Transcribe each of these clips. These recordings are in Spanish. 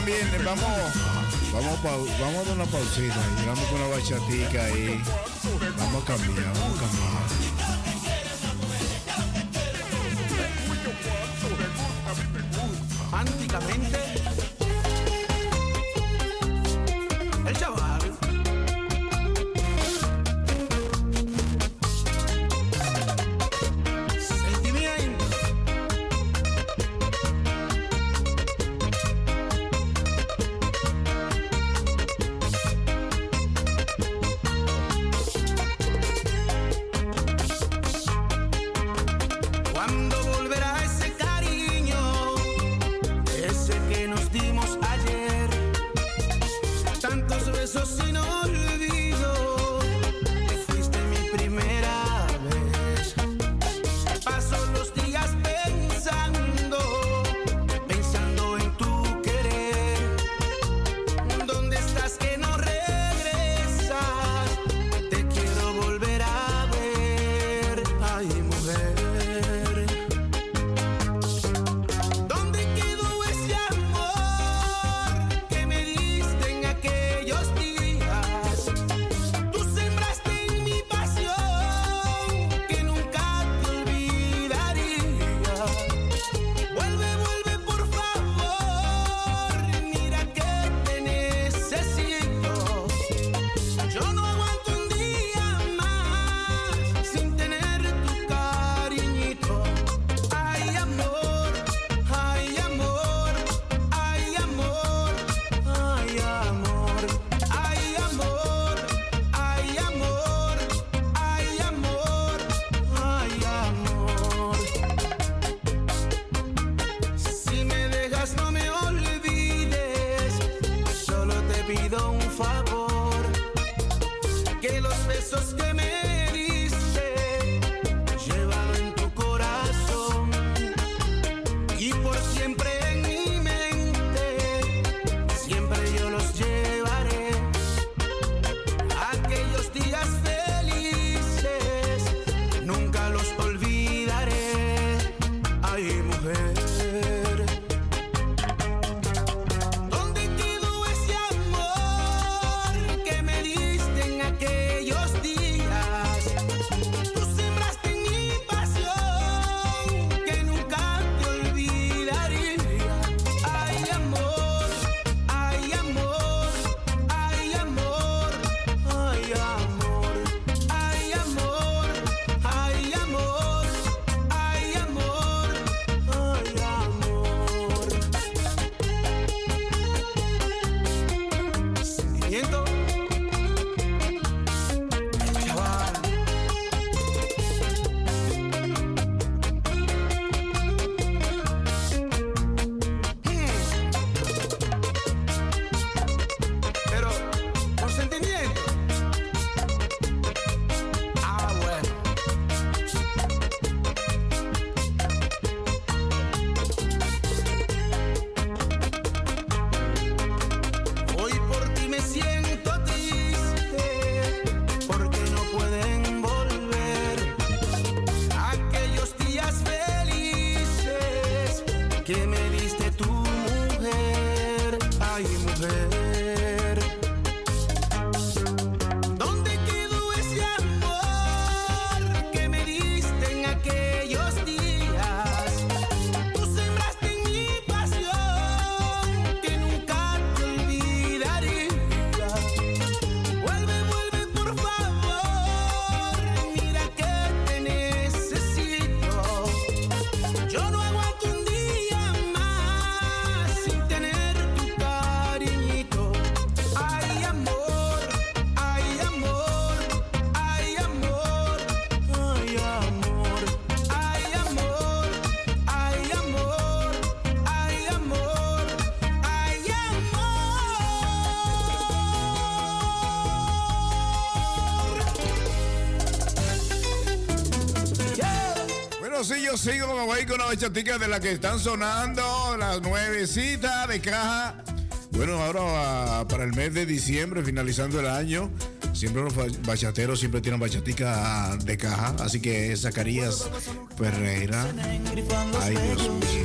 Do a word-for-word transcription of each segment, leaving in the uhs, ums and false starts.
también, vamos, vamos, vamos a dar una pausita y vamos con una bachatica ahí. Vamos a cambiar, vamos a cambiar. Antiguamente, el chaval sentimiento. ¿Cuándo volverá ese cariño? Ese que nos dimos ayer, tantos besos sin olvido, que fuiste mi primera vez. Paso los días pensando, pensando en tu querer. ¿Dónde estás que no regresas? Te quiero volver a ver, ay mujer. Sí, yo sigo, me voy con una bachatica de las que están sonando, las nuevecitas de caja. Bueno, ahora para el mes de diciembre, finalizando el año, siempre los bachateros siempre tienen bachatica de caja. Así que Zacarías Ferreira, ay Dios mío.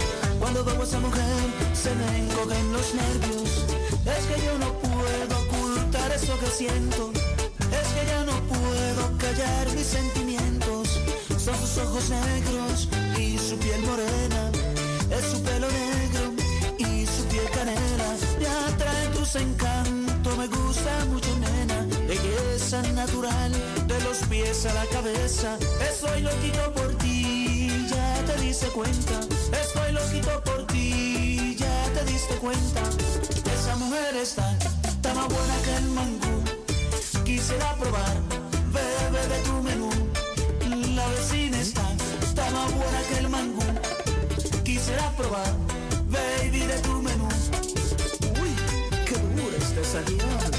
Cuando veo a esa mujer se me encogen los nervios. Es que yo no puedo ocultar eso que siento. Es que ya no puedo callar mis sentimientos. Son sus ojos negros y su piel morena. Es su pelo negro y su piel canela. Me atraen tus encantos, me gusta mucho, nena. Belleza natural, de los pies a la cabeza. Estoy loquito por ti, ya te diste cuenta. Estoy loquito por ti, ya te diste cuenta. Esa mujer está, está más buena que el mangú. Quisiera probar, bebé de tu menú. La vecina está, está más buena que el mangú. Quisiera probar, baby, de tu menú. Uy, qué dura está esa diabla.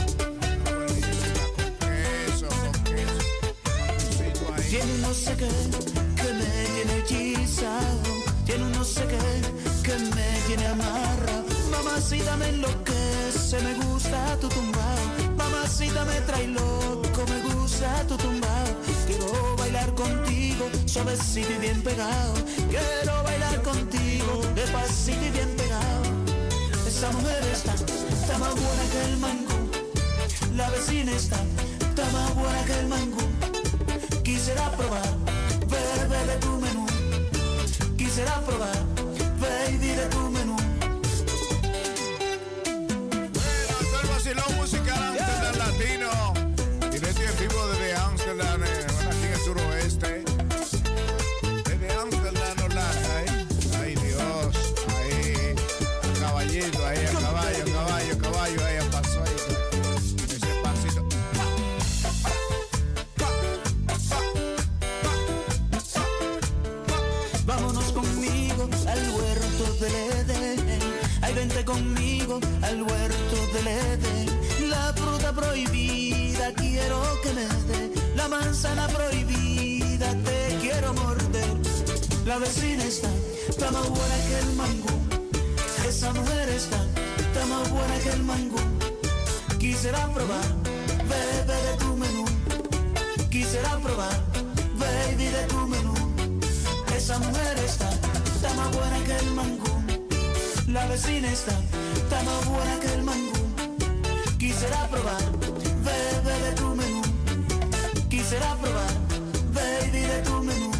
Tiene un no sé qué que me tiene hechizado. Tiene un no sé qué que me tiene amarra. Mamacita me enloquece, me gusta tu tumbao. Mamacita me trae loco, me gusta tu tumbao. Quiero bailar contigo, suavecito y bien pegado. Quiero bailar contigo, despacito y bien pegado. Esa mujer está, está más buena que el mangú. La vecina está, está más buena que el mangú. Quisiera probar, bebé, de tu menú. Quisiera probar, baby, de tu menú. Bueno, esto es el vacilón musical Amsterdam Latino. Directo y en vivo desde Amsterdam, eh, bueno, aquí en el suroeste. Desde Amsterdam, Holanda, ¿eh? Ay, Dios, ahí, a caballito, ahí, a caballo, a caballo, a caballo, ahí, a paso, ahí, ese pasito. Vámonos conmigo al huerto del Edén. Ay, vente conmigo al huerto del Edén. La fruta prohibida quiero que me dé. La manzana prohibida te quiero morder. La vecina está, está más buena que el mangú. Esa mujer está, está más buena que el mangú. Quisiera probar, bebé, de tu menú. Quisiera probar, baby, de tu menú. Esa mujer está, está más buena que el mangú. La vecina está, está más buena que el mangú. Quisiera probar, bebé, de tu menú. Quisiera probar, baby, de tu menú.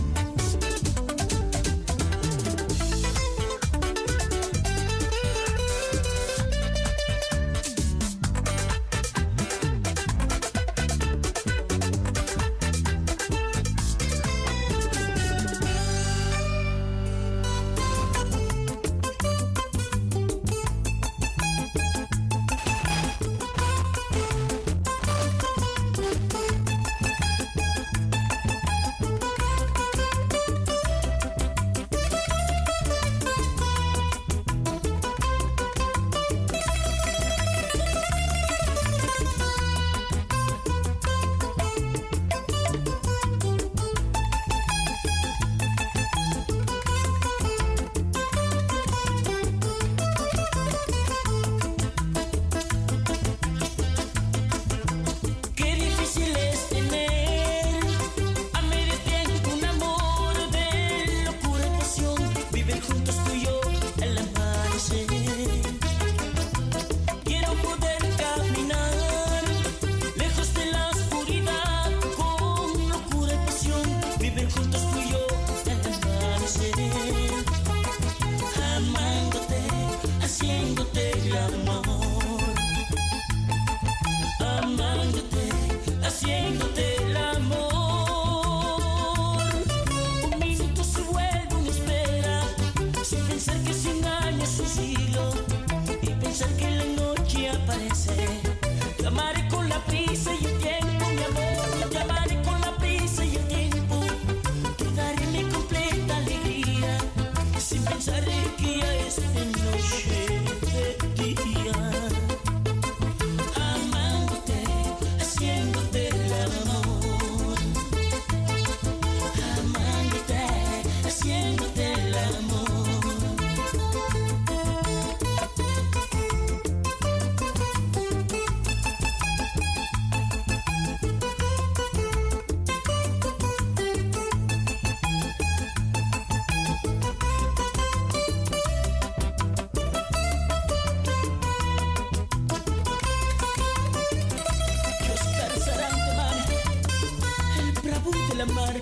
la mar.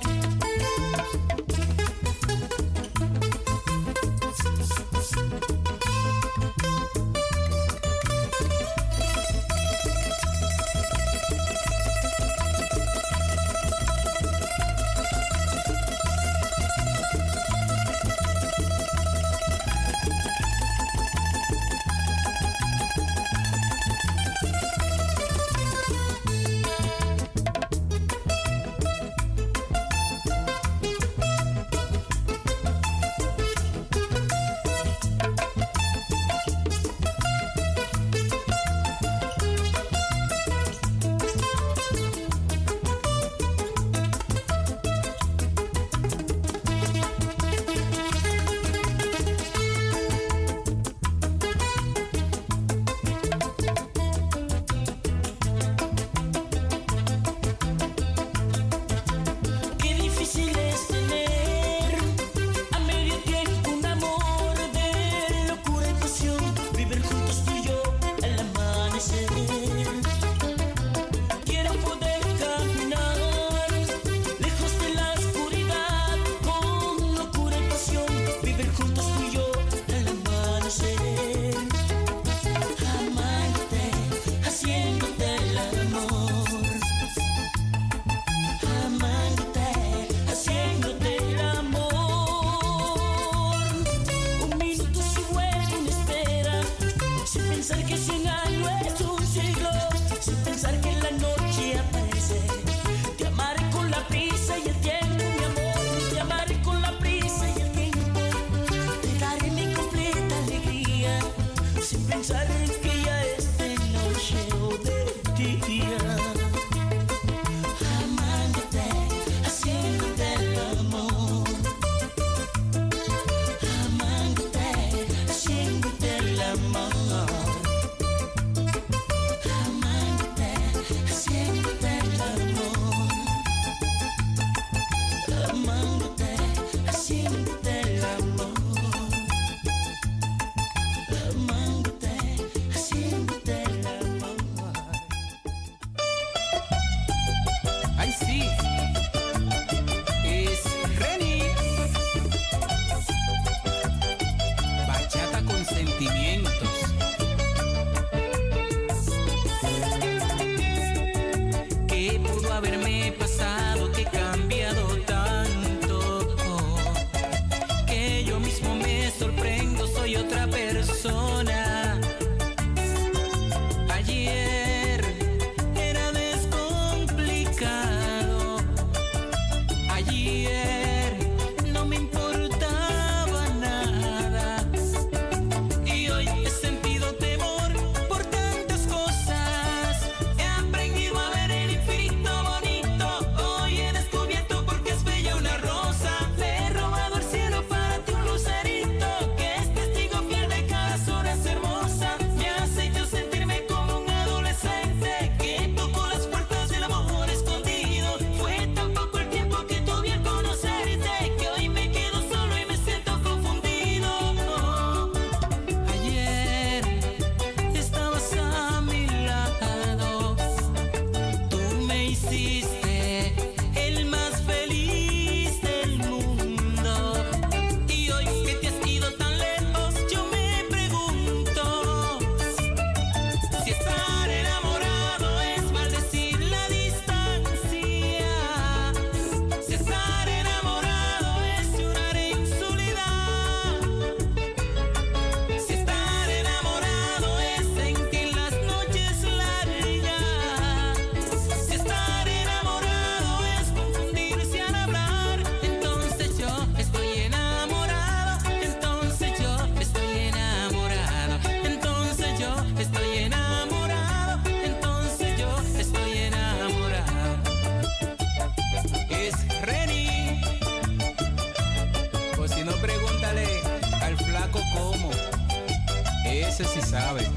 ese sí sabe.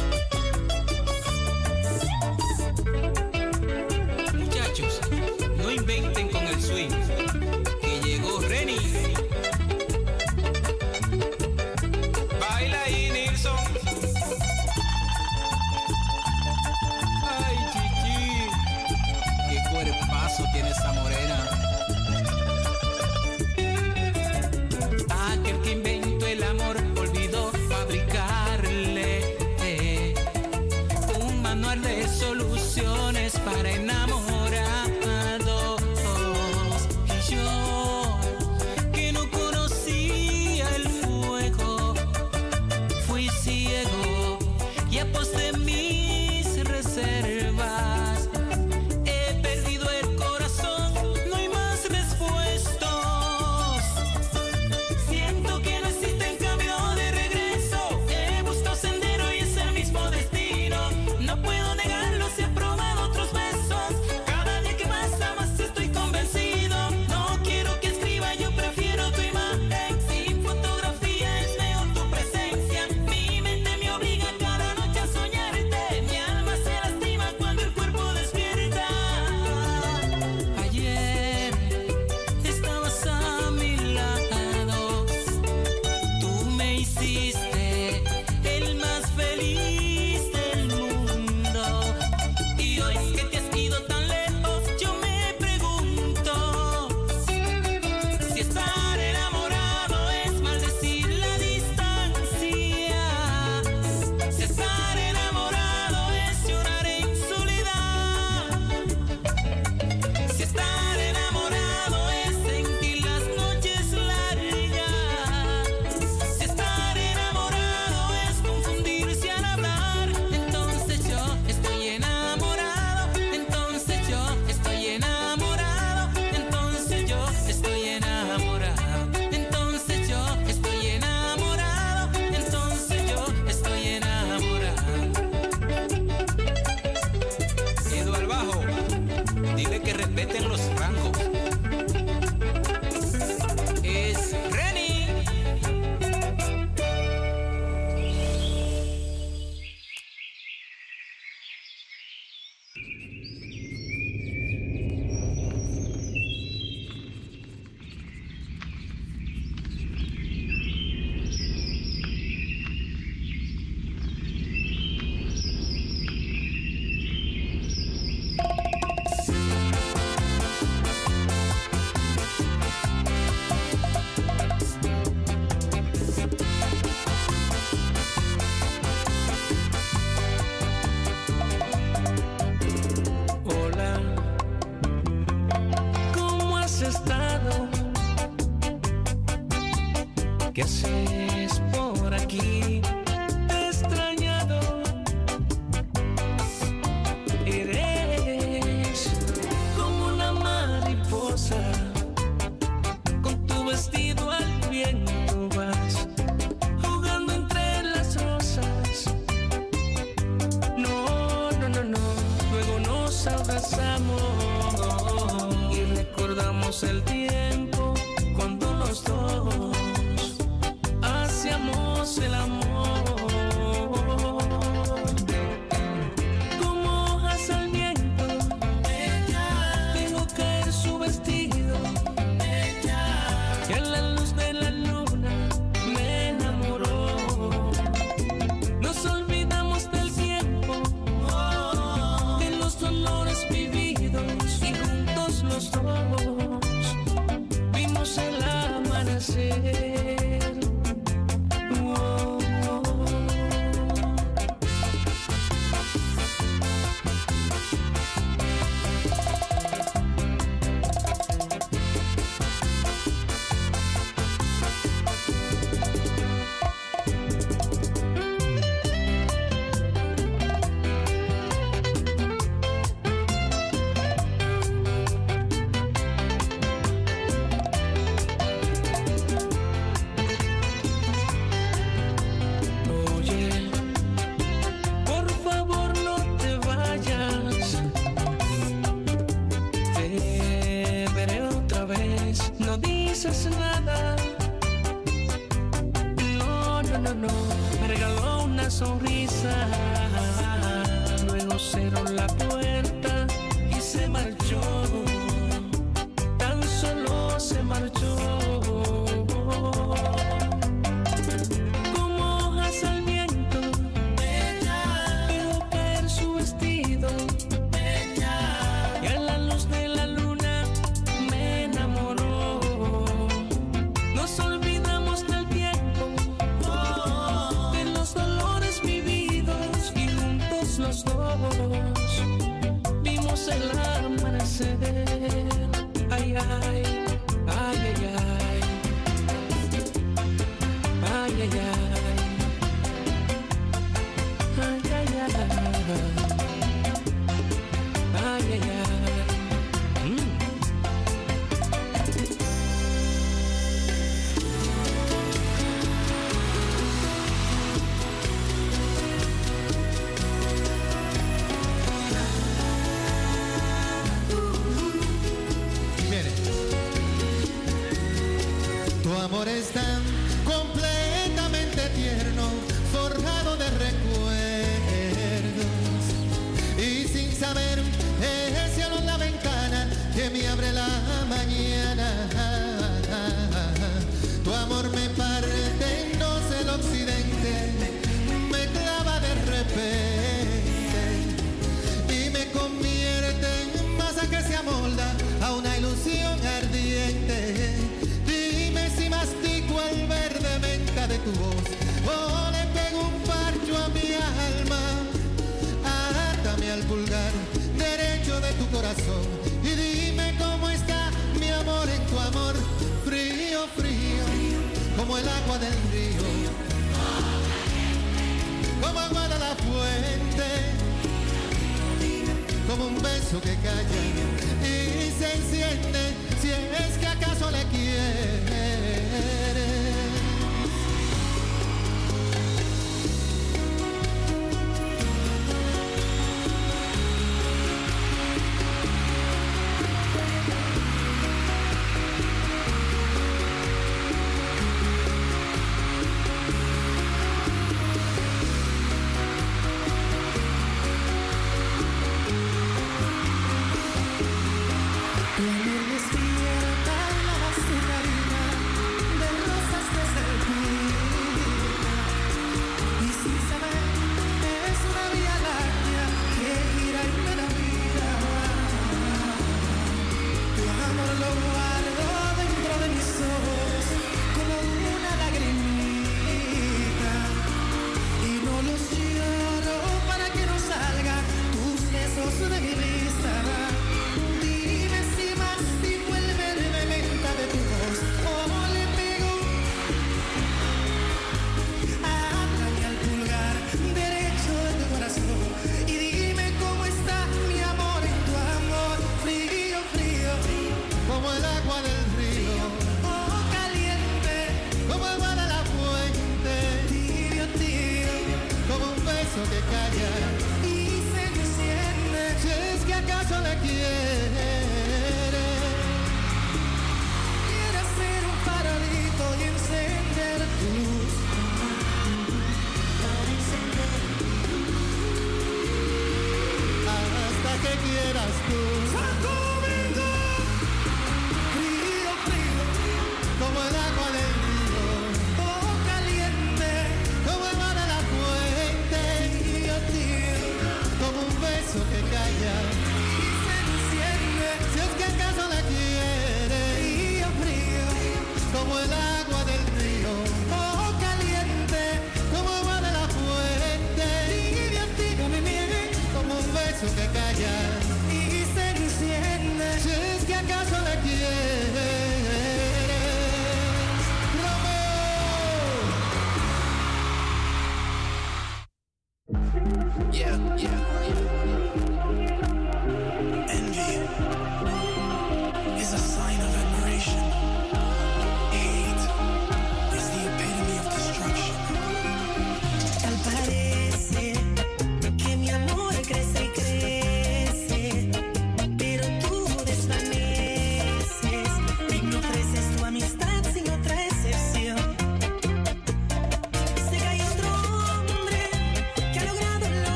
Muchachos, no inventen con el swing, que llegó Reni. Baila ahí, Nilsson. Ay, chichi, qué cuerpazo tiene esa morena. ¿qué haces por aquí? Te he extrañado. Eres como una mariposa, con tu vestido al viento vas, jugando entre las rosas. No, no, no, no, luego nos abrazamos y recordamos el tiempo cuando los dos hacíamos el amor. Como hojas al viento, ella dejó caer su vestido, ella, y a la luz de la luna me enamoró. Nos olvidamos del tiempo, de los dolores vividos, y juntos los dos vimos el amanecer. Oh, oh, oh. Oye, por favor no te vayas, te veré otra vez. No dices nada, no, no, no, no. Me regaló una sonrisa, luego cerró la puerta y se marchó, tan solo se marchó. Como hojas al viento, ella dejó caer su vestido, ella, y a la luz de la luna me enamoró. Nos olvidamos del tiempo, de los dolores vividos, y juntos los dos vimos el amanecer. Ay, ay, ay, ay, ay. Ay, ay, ay. Ay, ay, ay. Ay, ay, ay. Mm. Viene. Tu amor es tan completamente tierno, forjado de recuerdos, y sin saber el cielo en la ventana que me abre la mañana. Tu amor me parte en dos el occidente, me clava de repente y me convierte en masa que se amolda a una ilusión ardiente. Dime si mastico el verde menta de tu voz o le pego un parcho a mi alma. Átame al pulgar derecho de tu corazón y dime cómo está mi amor en tu amor. Frío, frío, como el agua del río, como agua de la fuente, como un beso que calla y se enciende si es que acaso le quieres. Tu amor despierta las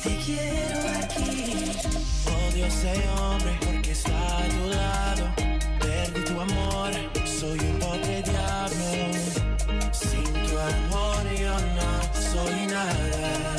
te quiero aquí. Odio ese hombre porque está a tu lado. Perdí tu amor, soy un pobre diablo. Sin tu amor yo no soy nada.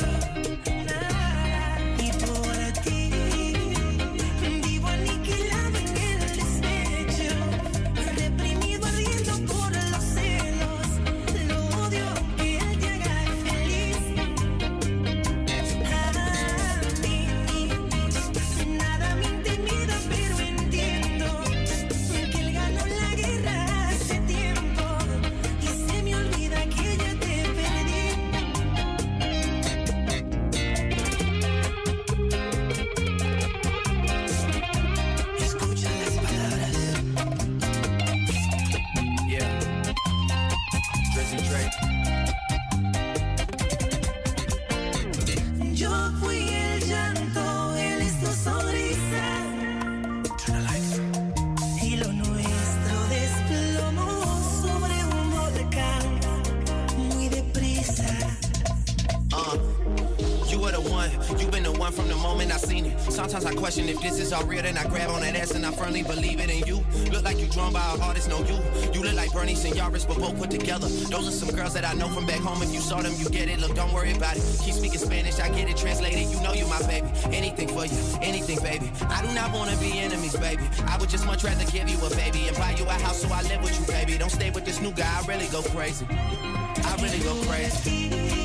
Sometimes I question if this is all real, then I grab on that ass and I firmly believe it in you. Look like you drawn by a artist, no you. You look like Bernie Senores, but both put together. Those are some girls that I know from back home. If you saw them, you get it. Look, don't worry about it. Keep speaking Spanish, I get it translated. You know you my baby. Anything for you, anything, baby. I do not want to be enemies, baby. I would just much rather give you a baby and buy you a house so I live with you, baby. Don't stay with this new guy, I really go crazy. I really go crazy.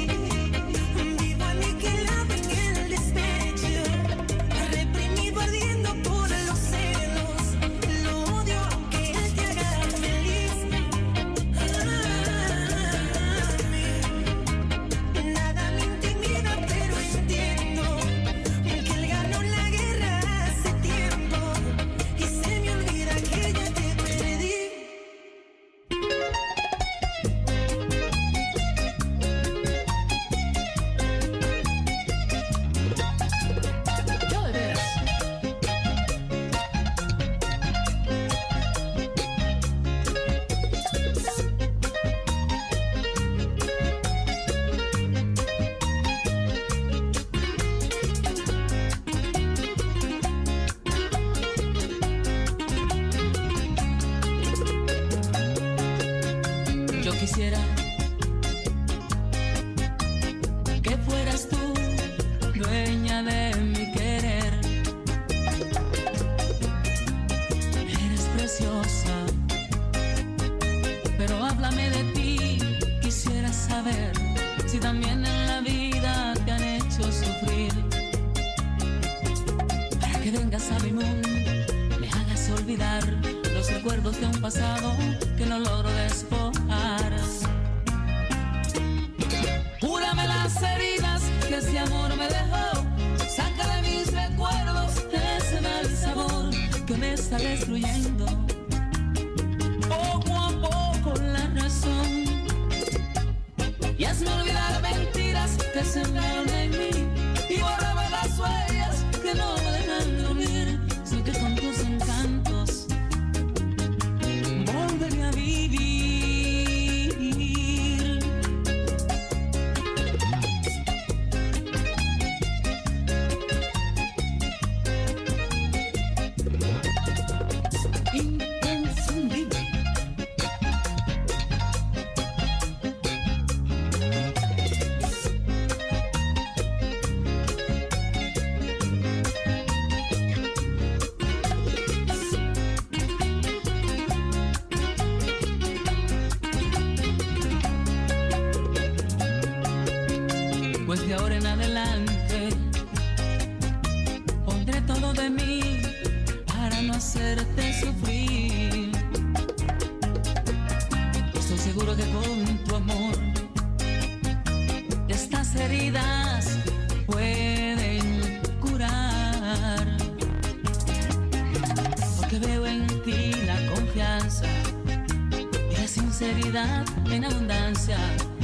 En abundancia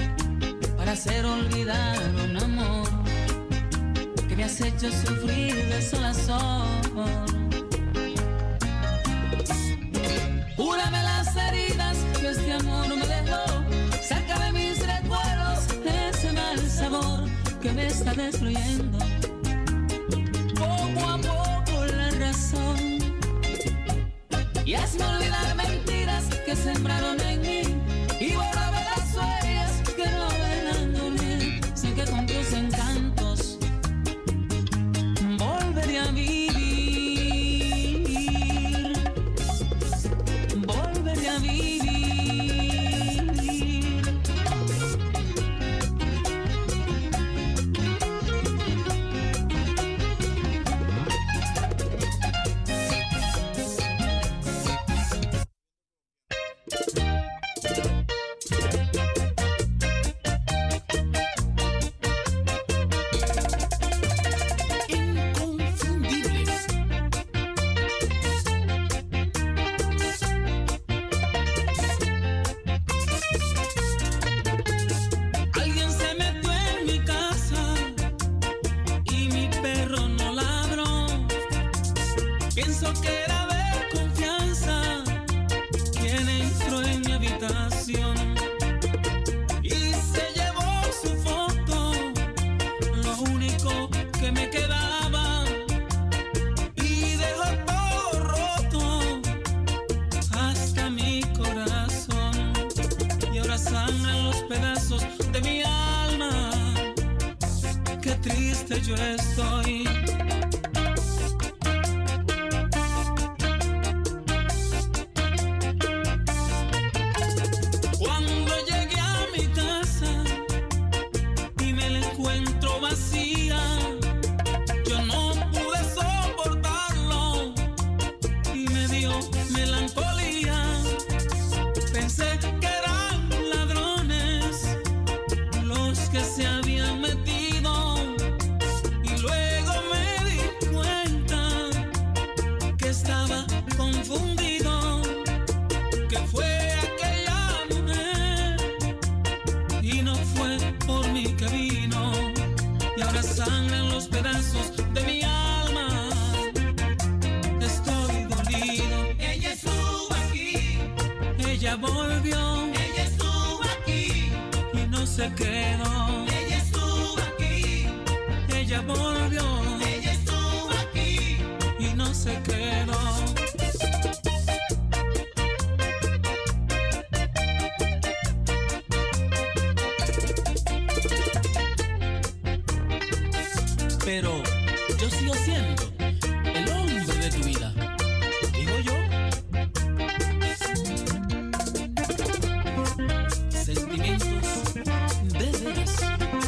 para hacer olvidar un amor que me has hecho sufrir de sol a sol. Cúrame las heridas que este amor me dejó, saca de mis recuerdos ese mal sabor que me está destruyendo. Hazme olvidar mentiras que sembraron en mí y borrarme las huellas que no dejan dormir. Sé que con tus encantos volveré a vivir, volveré a vivir. Alguien se metió en mi casa y mi perro no ladró. Pienso que era de confianza quien entró en mi habitación y se llevó su foto, lo único que me quedaba, y dejó todo roto hasta mi corazón. Y ahora sangran los pedazos de mi alma. Qué triste yo estoy. Cuando llegué a mi casa y me la encuentro vacía, yo no pude soportarlo y me dio melancolía. Pensé que eran ladrones los que se habían metido y luego me di cuenta que estaba confundido, que fue aquella mujer y no fue por mí que vino. Y ahora sangran los pedazos de mi alma. Estoy dolido. Ella estuvo aquí, ella volvió, ella estuvo aquí y no se quedó. Ella estuvo aquí, ella volvió, ella estuvo aquí y no se quedó. Pero yo sigo siendo el hombre de tu vida, digo yo. Sentimientos de veras.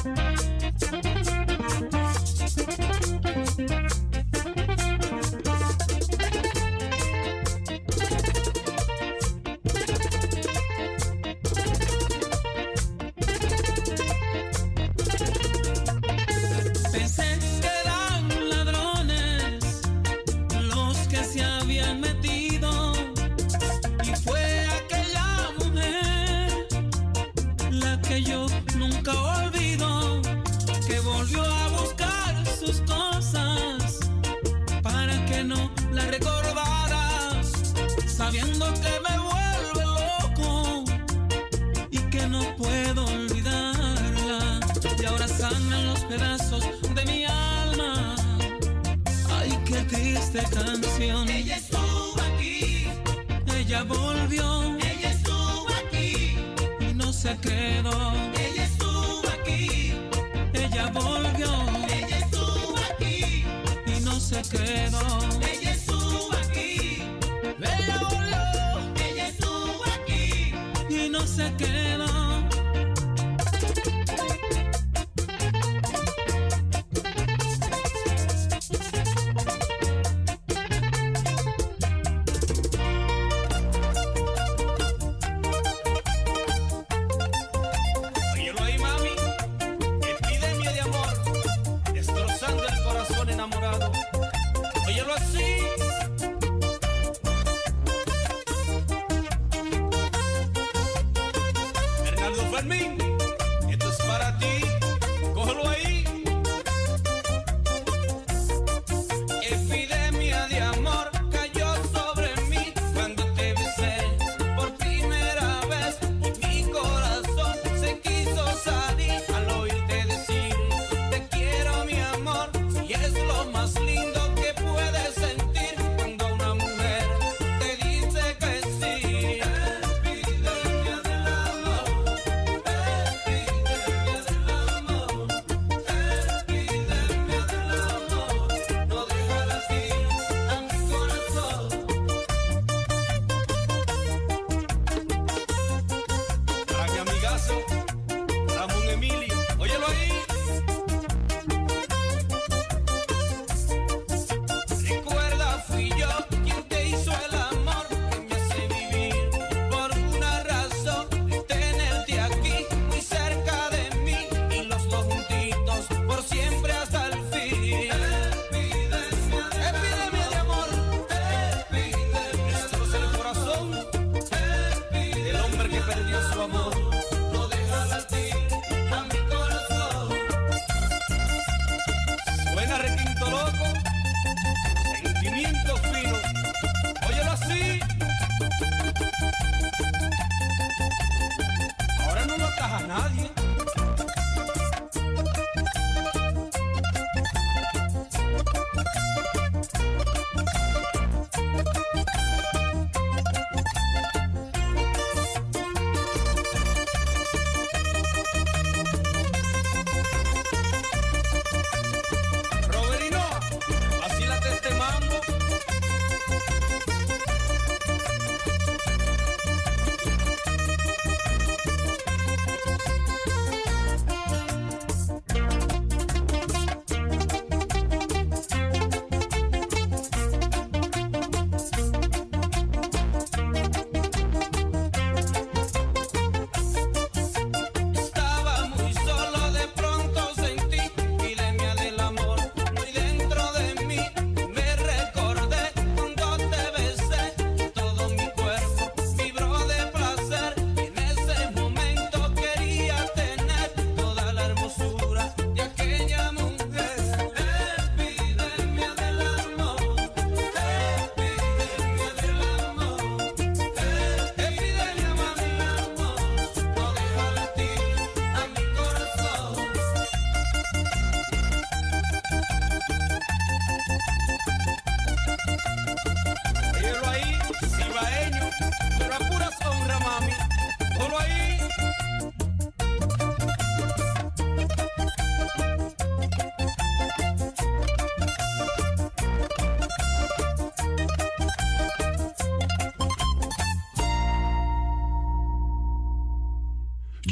Pensé que eran ladrones los que se habían metido y fue aquella mujer la que yo nunca olvido, que volvió a buscar sus cosas para que no la recordara, sabiendo que me vuelve loco y que no puedo olvidarla. Y ahora sangran los pedazos de mi alma. Ay, qué triste canción. Ella estuvo aquí, ella volvió, ella estuvo aquí y no se quedó. Ella estuvo aquí, ella volvió, ella estuvo aquí y no se quedó. Ella estuvo aquí, ella volvió, ella estuvo aquí y no se quedó. Óyelo ahí, mami. Epidemia de amor, destrozando el corazón enamorado. Óyelo así. Fernando Fermín, esto es para ti. Cógelo ahí. Epidemia de amor cayó sobre mí cuando te besé por primera vez. Mi corazón se quiso salir al oírte decir te quiero, mi amor. Y es lo más lindo que puedes sentir cuando una mujer te dice que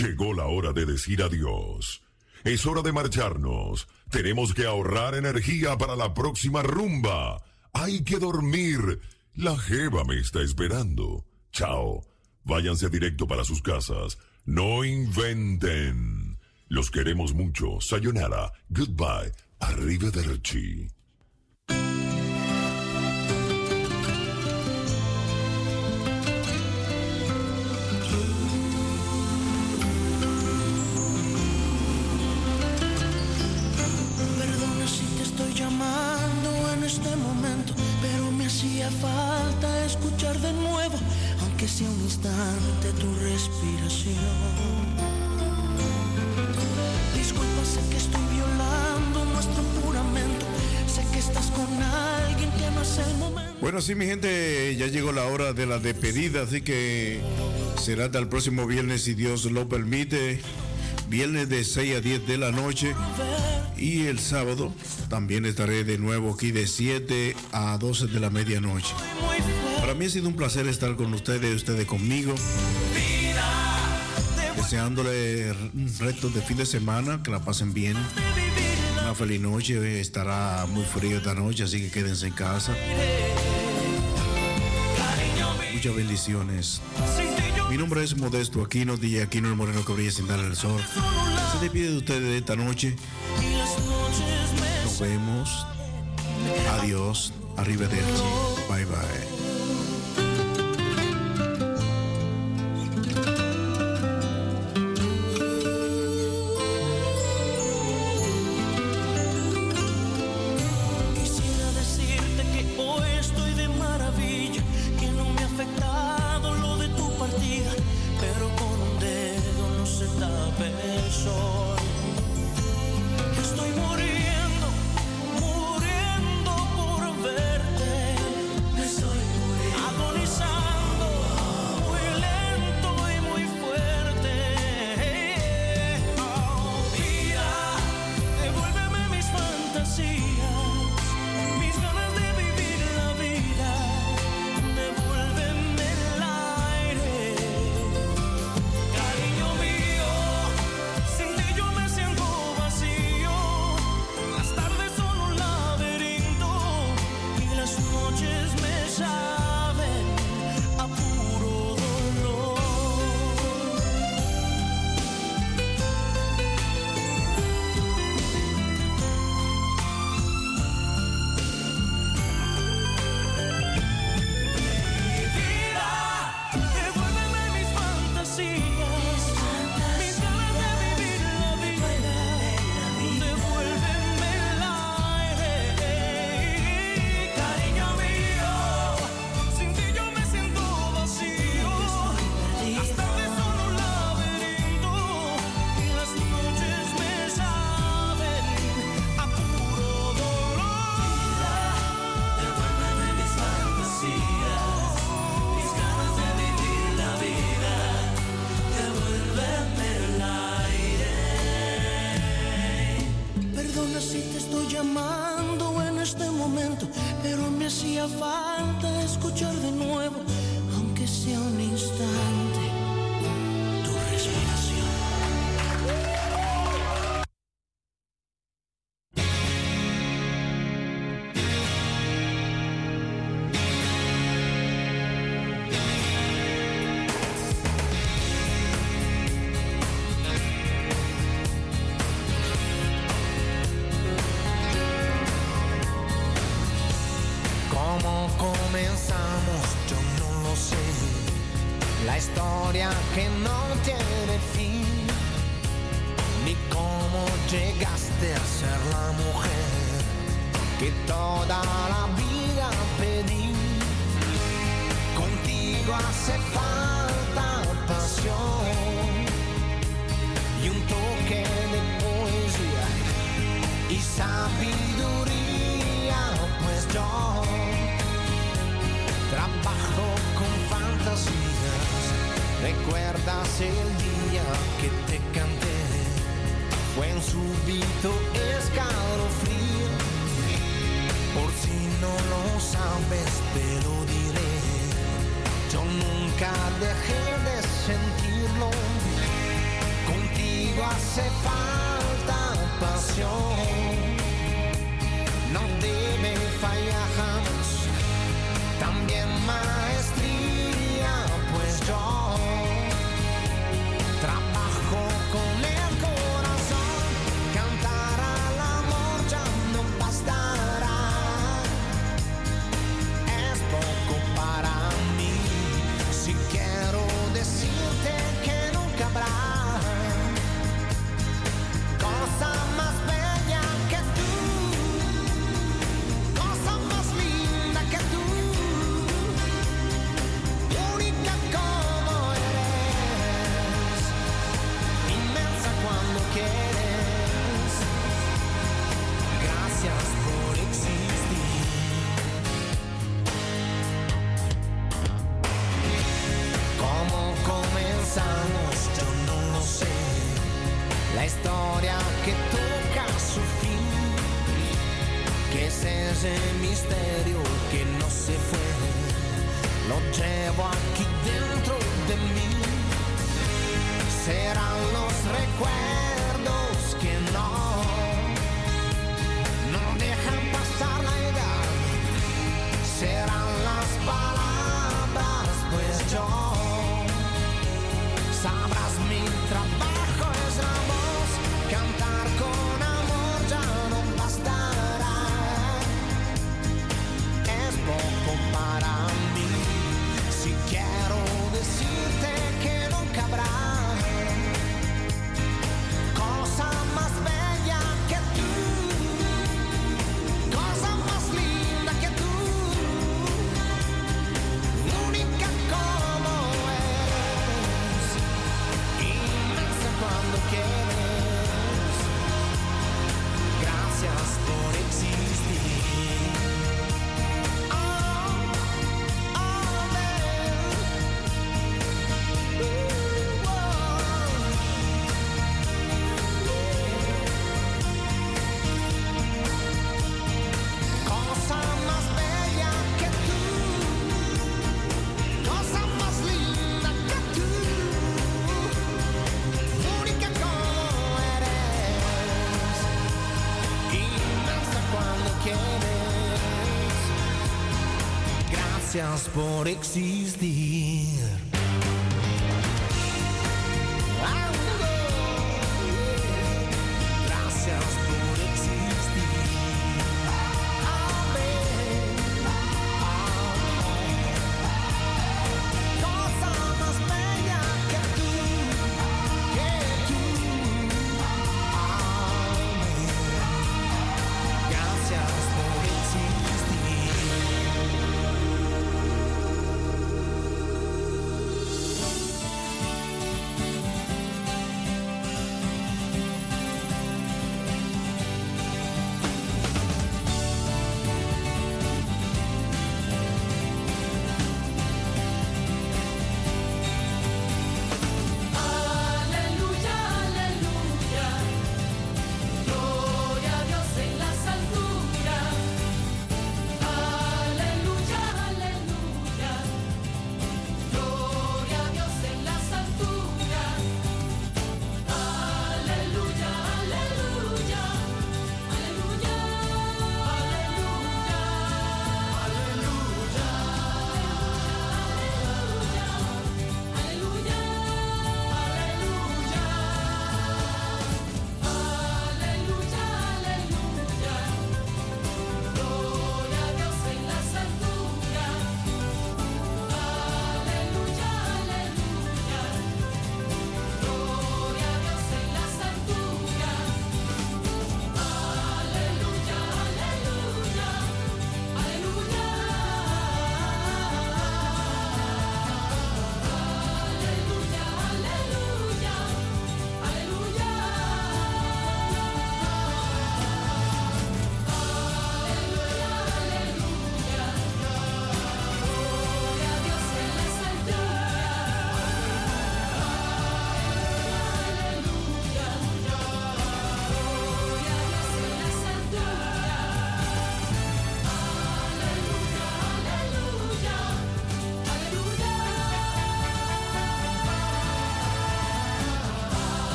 Llegó la hora de decir adiós. Es hora de marcharnos. Tenemos que ahorrar energía para la próxima rumba. Hay que dormir. La jeva me está esperando. Chao. Váyanse directo para sus casas. No inventen. Los queremos mucho. Sayonara. Goodbye. Arrivederci. Perdona si te estoy llamando en este momento, pero me hacía falta escuchar de nuevo, aunque sea un instante, tu respiración. Disculpa, sé que estoy violando nuestro juramento. Sé que estás con alguien que no es el momento. Bueno, sí, mi gente, ya llegó la hora de la despedida, así que será hasta el próximo viernes, si Dios lo permite. Viernes de seis a diez de la noche. Y el sábado también estaré de nuevo aquí de siete a doce de la medianoche. Para mí ha sido un placer estar con ustedes, ustedes conmigo. Deseándole un resto de fin de semana, que la pasen bien. Una feliz noche, estará muy frío esta noche, así que quédense en casa. Muchas bendiciones. Mi nombre es Modesto Aquino, D J Aquino, el moreno que brilla sin darle el sol. Se despide de ustedes esta noche. Nos vemos. Adiós. Arrivederci. Bye bye. Contigo hace falta pasión, no debe fallar jamás. También maestría, pues yo trabajo con el corazón. Cantar al amor ya no bastará, es poco para mí. Si quiero decirte que nunca habrá cosa más bella que tú, cosa más linda que tú, única como eres, inmensa cuando quieres. Gracias por existir. ¿Cómo comenzamos? Yo no lo sé. La historia que toca su fin, que es ese misterio que no se fue, lo llevo aquí dentro de mí. Serán los recuerdos que no, no dejan pasar la edad. Serán las palabras, pues yo, sabrás mi trabajo es la voz. Cantar con amor ya no bastará, es poco para mí. Si quiero decirte que nunca habrá cosa más bella que tú, cosa más linda que tú, única como eres, inmensa cuando quieres. Gracias por existir. Oh, oh, babe. Ooh, oh. Cosa más bella que tú, cosa más linda que tú, única como eres, inmensa cuando quieres. Gracias por existir. Gracias por existir. Cosa más bella que tú, que tú. Gracias por existir.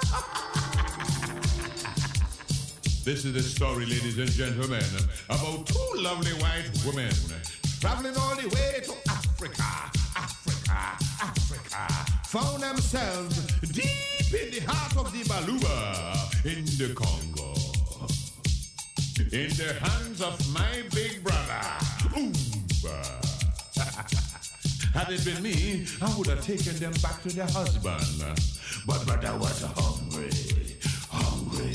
This is the story, ladies and gentlemen, about two lovely white women traveling all the way to Africa, Africa, Africa, found themselves deep in the heart of the Baluba in the Congo. In the hands of my big brother, Oomba. Had it been me, I would have taken them back to their husband. But brother was hungry, hungry.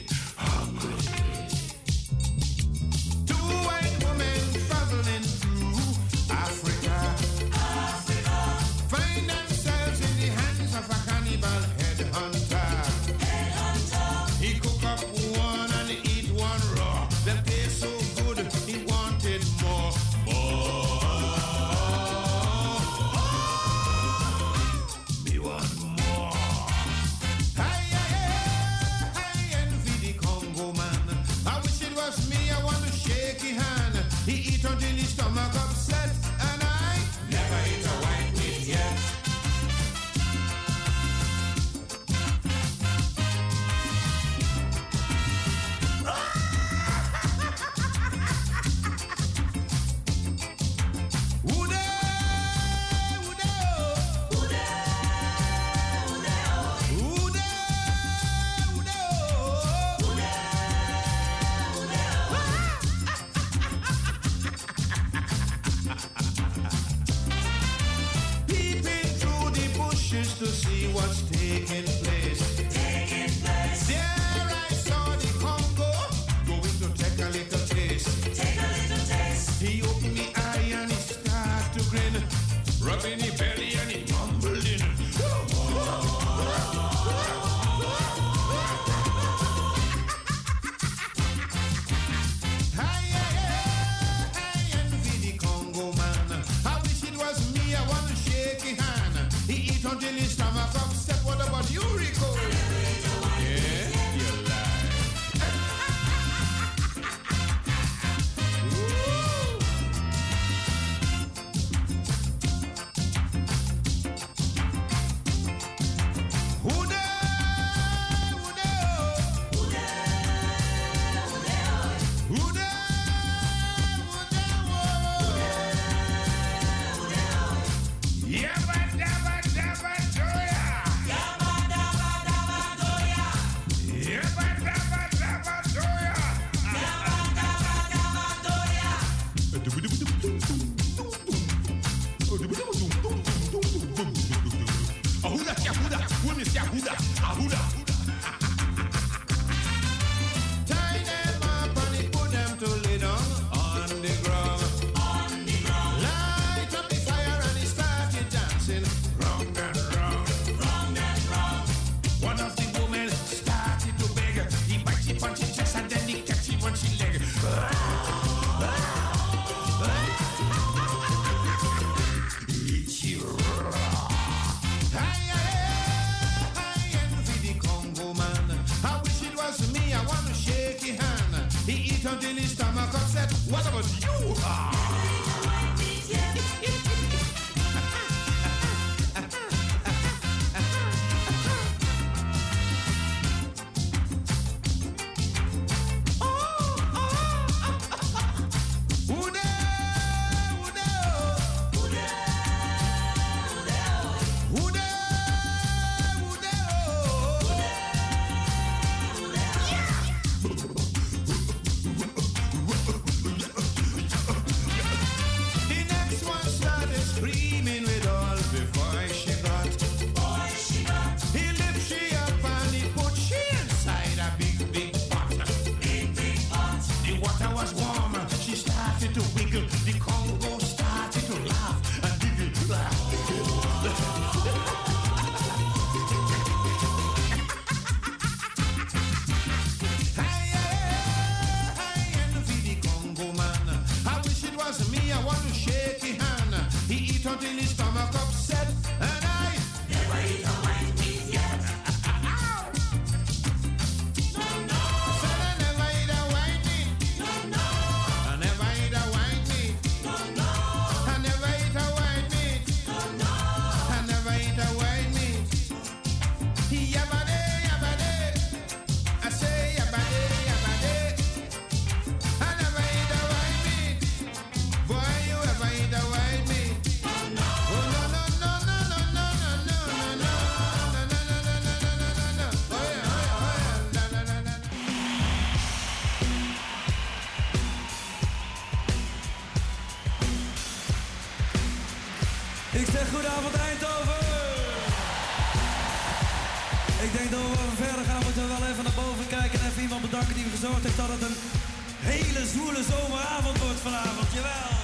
Two white women traveling through Africa, Africa, find themselves in the hands of a cannibal headhunter. Headhunter. He cook up one and he eat one raw. Them taste so good, he wanted more, more. Me want more. Hey, hey, hey, I envy the Congo man. I wish it was me, I want to shake his hand. He eat until his stomach upset, and I never ate a white meat yet. To see what's taking place. Taking place. There I saw the Congo going to take a little taste. Take a little taste. He opened the eye and he started to grin, rubbing his belly and he mumbled in. Hi, I envy the Congo man. I wish it was me, I want to shake his hand. He eat until his stomach upset. What about you, Rico? Yeah, you lie. Who there? Who there? Who there? Who there? Yabba dabba dabba doya. Yabba dabba dabba doya. Yabba dabba dabba doya. Yabba dabba dabba doya. Ahuda, ahuda, women say ahuda, ahuda. Tie them up and he put them to lay down on the ground. On the ground. Light up the fire and he started dancing round and round, round and round. One of the women started to beg. He bites it on his chest and then he catch it on his leg. It's you. I envy the Goedenavond Eindhoven. Ik denk dat we even verder gaan, moeten we wel even naar boven kijken en even iemand bedanken die gezorgd heeft dat het een hele zwoele zomeravond wordt vanavond. Jawel.